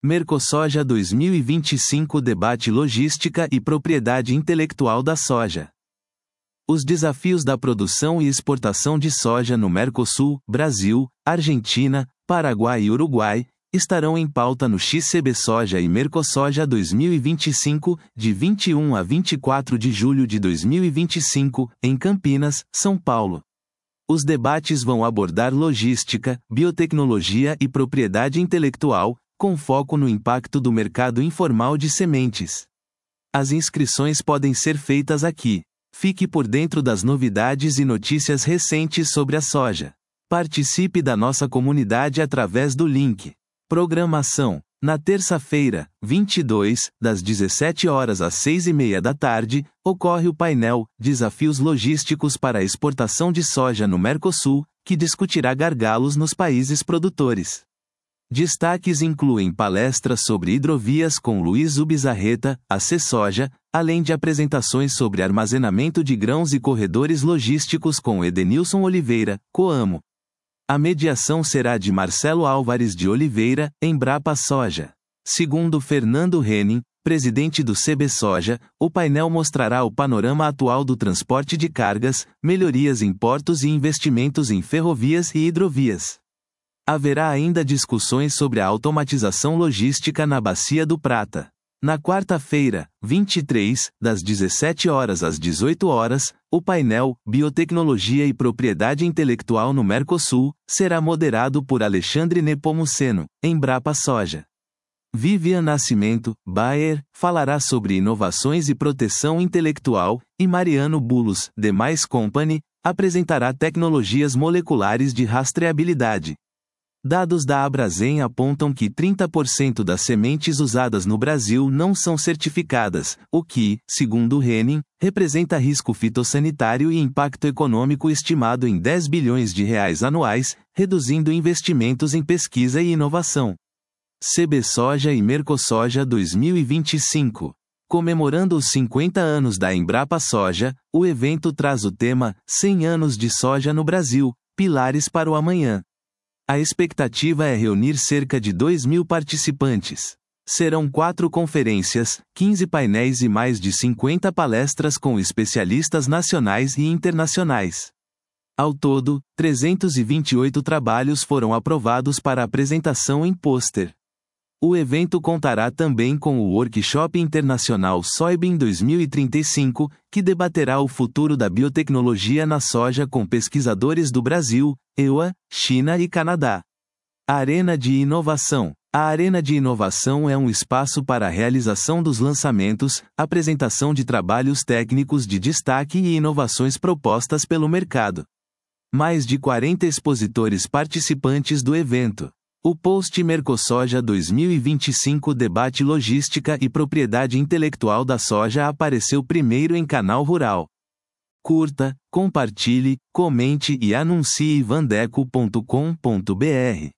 Mercosoja 2025 debate logística e propriedade intelectual da soja. Os desafios da produção e exportação de soja no Mercosul, Brasil, Argentina, Paraguai e Uruguai, estarão em pauta no XCBSoja e Mercosoja 2025, de 21 a 24 de julho de 2025, em Campinas, São Paulo. Os debates vão abordar logística, biotecnologia e propriedade intelectual, com foco no impacto do mercado informal de sementes. As inscrições podem ser feitas aqui. Fique por dentro das novidades e notícias recentes sobre a soja. Participe da nossa comunidade através do link. Programação. Na terça-feira, 22, das 17 horas às 6h30 da tarde, ocorre o painel Desafios Logísticos para a Exportação de Soja no Mercosul, que discutirá gargalos nos países produtores. Destaques incluem palestras sobre hidrovias com Luiz Ubizarreta, ACSoja, além de apresentações sobre armazenamento de grãos e corredores logísticos com Edenilson Oliveira, Coamo. A mediação será de Marcelo Álvares de Oliveira, Embrapa Soja. Segundo Fernando Henning, presidente do CBSoja, o painel mostrará o panorama atual do transporte de cargas, melhorias em portos e investimentos em ferrovias e hidrovias. Haverá ainda discussões sobre a automatização logística na Bacia do Prata. Na quarta-feira, 23, das 17 horas às 18 horas, o painel Biotecnologia e Propriedade Intelectual no Mercosul será moderado por Alexandre Nepomuceno, Embrapa Soja. Vivian Nascimento, Bayer, falará sobre inovações e proteção intelectual, e Mariano Bulos, The Mais Company, apresentará tecnologias moleculares de rastreabilidade. Dados da Abrazen apontam que 30% das sementes usadas no Brasil não são certificadas, o que, segundo Henning, representa risco fitossanitário e impacto econômico estimado em R$ 10 bilhões anuais, reduzindo investimentos em pesquisa e inovação. CBSoja e Mercosoja 2025. Comemorando os 50 anos da Embrapa Soja, o evento traz o tema 100 anos de soja no Brasil, pilares para o amanhã. A expectativa é reunir cerca de 2.000 participantes. Serão 4 conferências, 15 painéis e mais de 50 palestras com especialistas nacionais e internacionais. Ao todo, 328 trabalhos foram aprovados para apresentação em pôster. O evento contará também com o Workshop Internacional Soybean 2035, que debaterá o futuro da biotecnologia na soja com pesquisadores do Brasil, EUA, China e Canadá. Arena de Inovação. A Arena de Inovação é um espaço para a realização dos lançamentos, apresentação de trabalhos técnicos de destaque e inovações propostas pelo mercado. Mais de 40 expositores participantes do evento. O post Mercosoja 2025 debate logística e propriedade intelectual da soja apareceu primeiro em Canal Rural. Curta, compartilhe, comente e anuncie vandeco.com.br.